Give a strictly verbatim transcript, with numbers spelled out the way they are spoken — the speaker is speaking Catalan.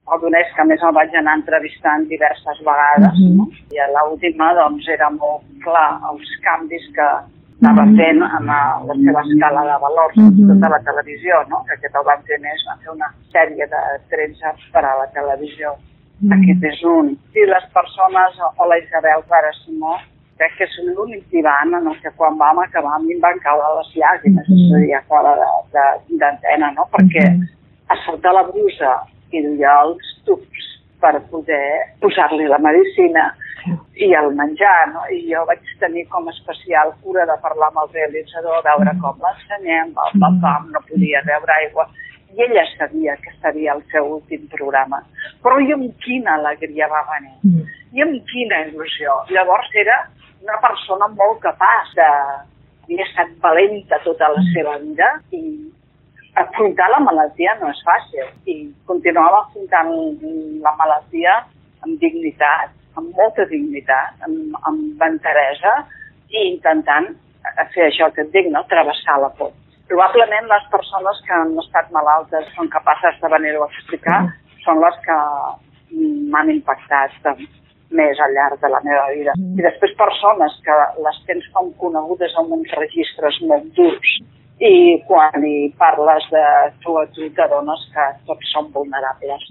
el donés, que a més el vaig anar entrevistant diverses vegades, uh-huh. no? I a l'última, doncs, era molt clar els canvis que estava uh-huh. fent en la, la seva escala de valors, uh-huh. tota la televisió, no? Que aquest el van fer més, van fer una sèrie de tretze per a la televisió. Uh-huh. Aquest és un. I les persones, o la Isabel Clara Simó, crec que és l'únic divan en el que quan vam acabar a mi em van caure les llàgrimes, uh-huh. és a dir, a fora d'antena, no? Perquè uh-huh. a saltar la brusa i duia els tubs per poder posar-li la medicina i el menjar, no? I jo vaig tenir com a especial cura de parlar amb el realitzador, veure com l'ensenyem, el papam, no podia beure aigua, i ella sabia que seria el seu últim programa. Però i amb quina alegria va venir, i amb quina il·lusió. Llavors era una persona molt capaç de... havia estat valenta tota la seva vida i afrontar la malaltia no és fàcil i continuava afrontant la malaltia amb dignitat, amb molta dignitat, amb, amb enteresa i intentant fer això que et dic, no? Travessar la por. Probablement les persones que han estat malaltes són capaces de venir-ho a explicar, són les que m'han impactat més al llarg de la meva vida. I després persones que les tens com conegudes amb uns registres molt durs, i quan hi parles de tu a tu t'adones que tots som vulnerables.